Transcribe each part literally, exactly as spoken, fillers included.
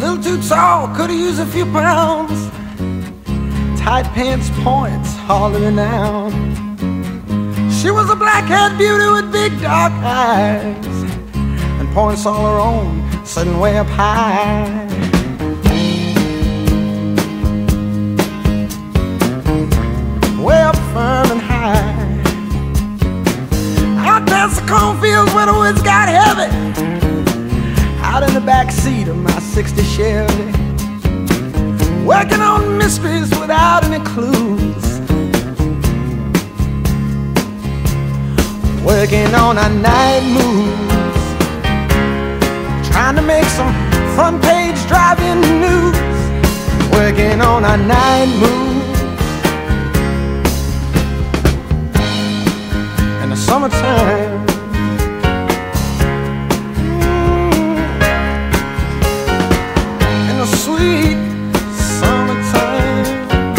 little too tall, could've used a few pounds. Tight pants points, hardly renowned. She was a black-haired beauty with big dark eyes, and points all her own, sitting way up high. Way up firm and high. Out past the cornfields where the woods got heavy, out in the back seat of my sixty Chevy, working on mysteries without any clues, working on our night moves, trying to make some front page driving news, working on our night moves. In the summertime, in the sweet summertime,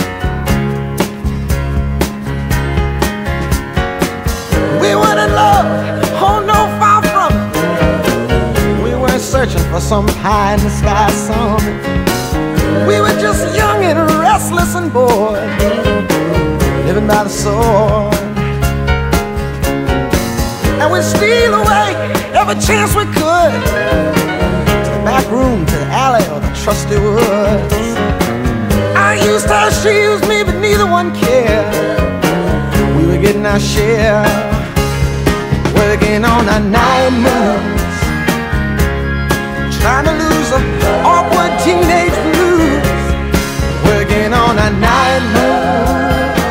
we weren't in love, oh no, far from it. We weren't searching for some pie in the sky summit. We were just young and restless and bored, living by the sword. And we'd steal away every chance we could, to the back room, to the alley, or the trusty woods. I used her, she used me, but neither one cared. We were getting our share, working on our night moves, trying to lose the awkward teenage blues, working on our night moves.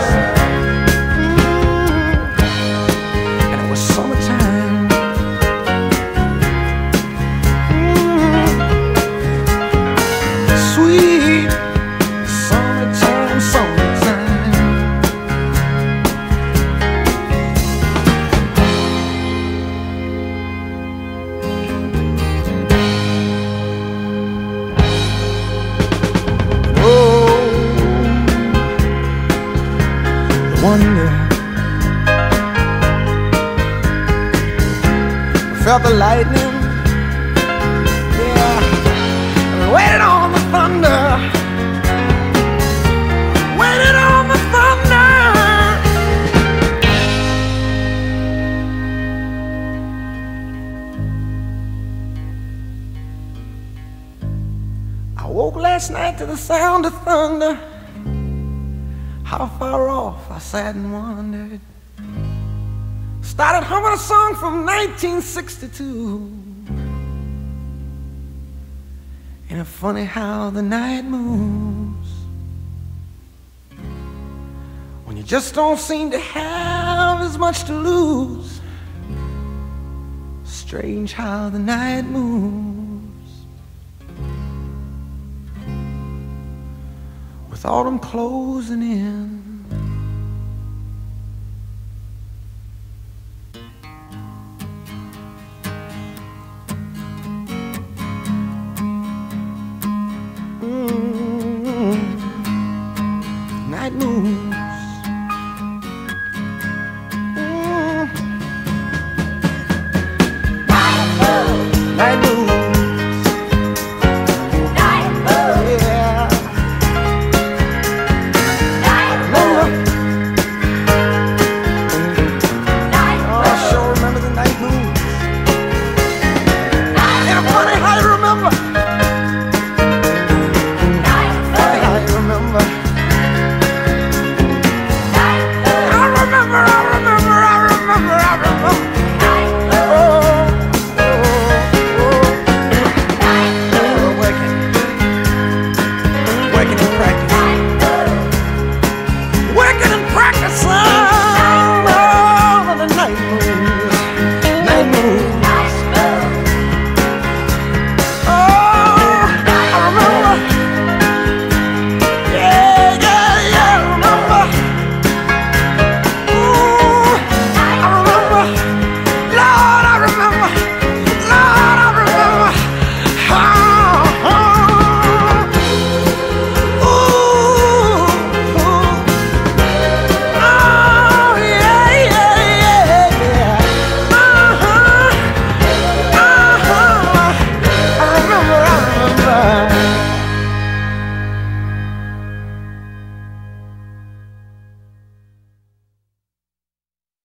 And it was summertime. Mm. Sweet summertime, summertime. Wonder, we felt the lightning, yeah, and we waited on the thunder, waited on the thunder. I woke last night to the sound of thunder. How far off, I sat and wondered. Started humming a song from nineteen sixty-two. Ain't it funny how the night moves, when you just don't seem to have as much to lose. Strange how the night moves, with autumn closing in.